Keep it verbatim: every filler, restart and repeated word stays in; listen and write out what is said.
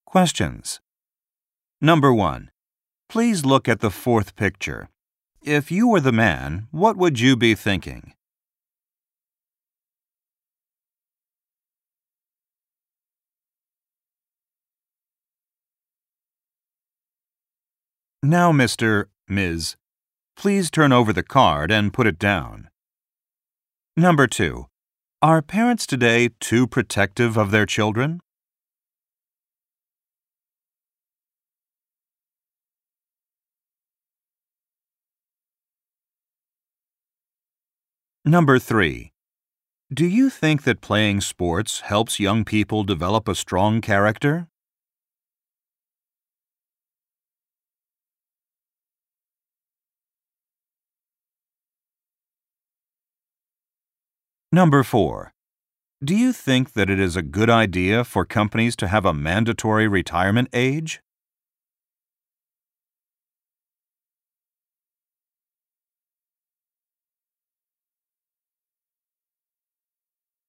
Questions. Number one. Please look at the fourth picture. If you were the man, what would you be thinking? Now, Mister Miz Please turn over the card and put it down. Number two. Are parents today too protective of their children? Number three. Do you think that playing sports helps young people develop a strong character? Number four. Do you think that it is a good idea for companies to have a mandatory retirement age?